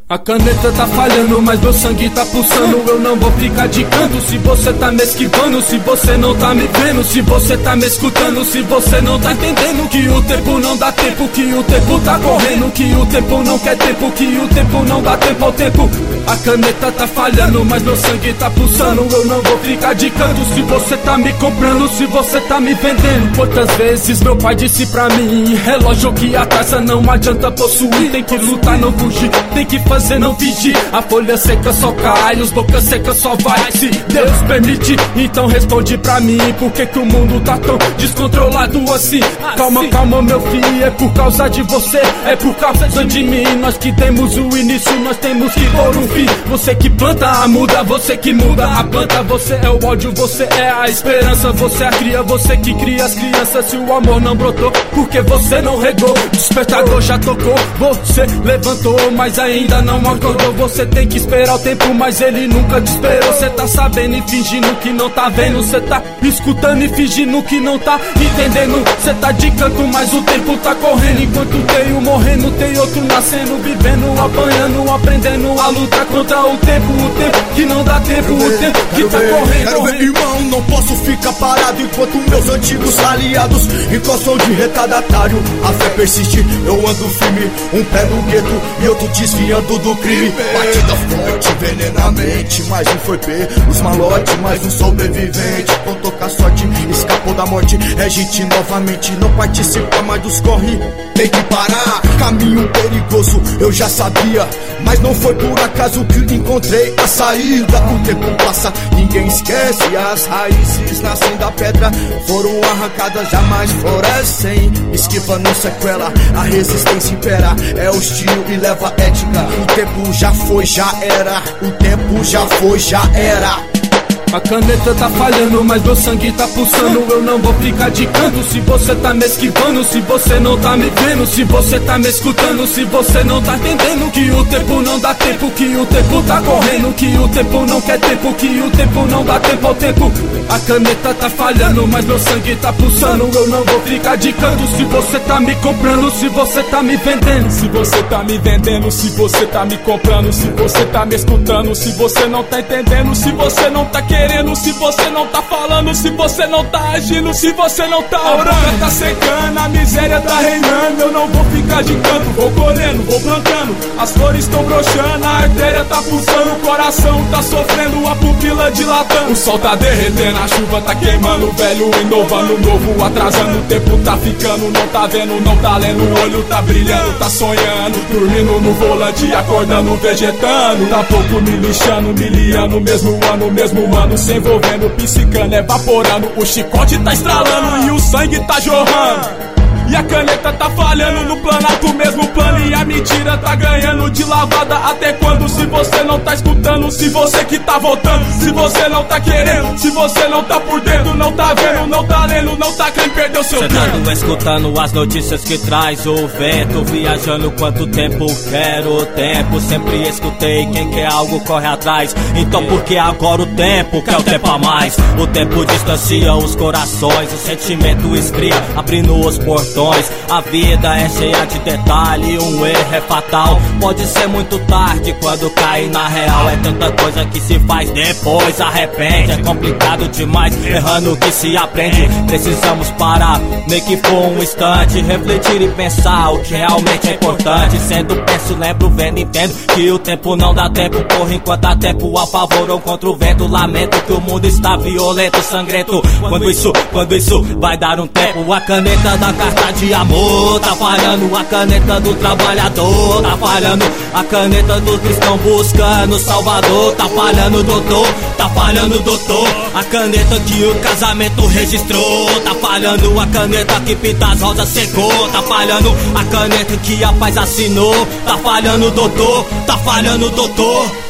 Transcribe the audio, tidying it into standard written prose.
A caneta tá falhando, mas meu sangue tá pulsando. Eu não vou ficar de canto se você tá me esquivando, se você não tá me vendo, se você tá me escutando, se você não tá entendendo que o tempo não dá tempo, que o tempo tá correndo, que o tempo não quer tempo, que o tempo não dá tempo ao tempo. A caneta tá falhando, mas meu sangue tá pulsando. Eu não vou ficar de canto se você tá me comprando, se você tá me vendendo. Quantas vezes meu pai disse pra mim: relógio que atrasa não adianta possuir, tem que lutar, não fugir, tem que fazer, não fingir. A folha seca só cai, os boca seca só vai, se Deus permite. Então responde pra mim, por que o mundo tá tão descontrolado assim? Calma, calma meu filho, é por causa de você, é por causa de mim. Nós que temos o início, nós temos que pôr um fim. Você que planta a muda, você que muda a planta. Você é o ódio, você é a esperança, você é a cria, você que cria as crianças. Se o amor não brotou, porque você não regou. O despertador já tocou, você levantou, mas ainda não acordou. Você tem que esperar o tempo, mas ele nunca te esperou. Você tá sabendo e fingindo que não tá vendo, você tá escutando e fingindo que não tá entendendo. Você tá de canto, mas o tempo tá correndo. Enquanto tem um morrendo, tem outro nascendo, vivendo, apanhando, aprendendo a lutar contra o tempo que não dá tempo, o tempo que tá correndo. Quero ver, irmão, não posso ficar parado enquanto meus antigos aliados encostam de retardatário. A fé persiste, eu ando firme, um pé no gueto e outro desviando do crime. Batida forte, venenamente, mais um foi P, os malote, mais um sobrevivente. Com tocar sorte, escapou da morte, é gente novamente, não participa mais dos corre. Tem que parar, caminho perigoso, eu já sabia, mas não foi por acaso que encontrei a saída. O tempo passa, ninguém esquece, as raízes nascem da pedra, foram arrancadas, jamais florescem. Esquiva não sequela, a resistência impera, é hostil e leva ética. O tempo já foi, já era, o tempo já foi, já era. A caneta tá falhando, mas meu sangue tá pulsando. Eu não vou ficar de canto se você tá me esquivando, se você não tá me vendo, se você tá me escutando, se você não tá entendendo que o tempo não dá tempo, que o tempo tá correndo, que o tempo não quer tempo, que o tempo não dá tempo ao tempo. A caneta tá falhando, mas meu sangue tá pulsando. Eu não vou ficar de canto se você tá me comprando, se você tá me vendendo, se você tá me vendendo, se você tá me comprando, se você tá me escutando, se você não tá entendendo, se você não tá querendo, se você não tá falando, se você não tá agindo, se você não tá orando. A boca tá secando, a miséria tá reinando. Eu não vou ficar de canto, vou colhendo, vou plantando. As flores estão broxando, a artéria tá pulsando, o coração tá sofrendo, a pupila dilatando. O sol tá derretendo, a chuva tá queimando, o velho inovando, o novo atrasando. O tempo tá ficando, não tá vendo, não tá lendo, o olho tá brilhando, tá sonhando, dormindo no volante, acordando, vegetando. Tá pouco me lixando, me liando, mesmo ano, mesmo ano, se envolvendo, psicando, evaporando. O chicote tá estralando e o sangue tá jorrando. E a caneta tá falhando no planalto, mesmo plano, e a mentira tá ganhando de lavada. Até quando? Se você não tá escutando, se você que tá votando, se você não tá querendo, se você não tá por dentro, não tá vendo, não tá lendo, não tá quem perdeu seu tempo. Sentado escutando as notícias que traz o vento, viajando quanto tempo quero tempo. Sempre escutei, quem quer algo corre atrás. Então por que agora o tempo quer o tempo a mais? O tempo distancia os corações, o sentimento esfria, abrindo os portões. A vida é cheia de detalhe, um erro é fatal. Pode ser muito tarde quando cai na real. É tanta coisa que se faz depois arrepende. É complicado demais, errando que se aprende. Precisamos parar, nem que for um instante, refletir e pensar o que realmente é importante. Sendo penso, lembro, vendo, entendo que o tempo não dá tempo. Corre enquanto há tempo, a favor ou contra o vento. Lamento que o mundo está violento, sangrento. Quando isso vai dar um tempo? A caneta da carta de amor tá falhando, a caneta do trabalhador tá falhando, a caneta do cristão buscando Salvador tá falhando, doutor, tá falhando, doutor. A caneta que o casamento registrou tá falhando, a caneta que pinta as rosas secou tá falhando, a caneta que a paz assinou tá falhando, doutor, tá falhando, doutor.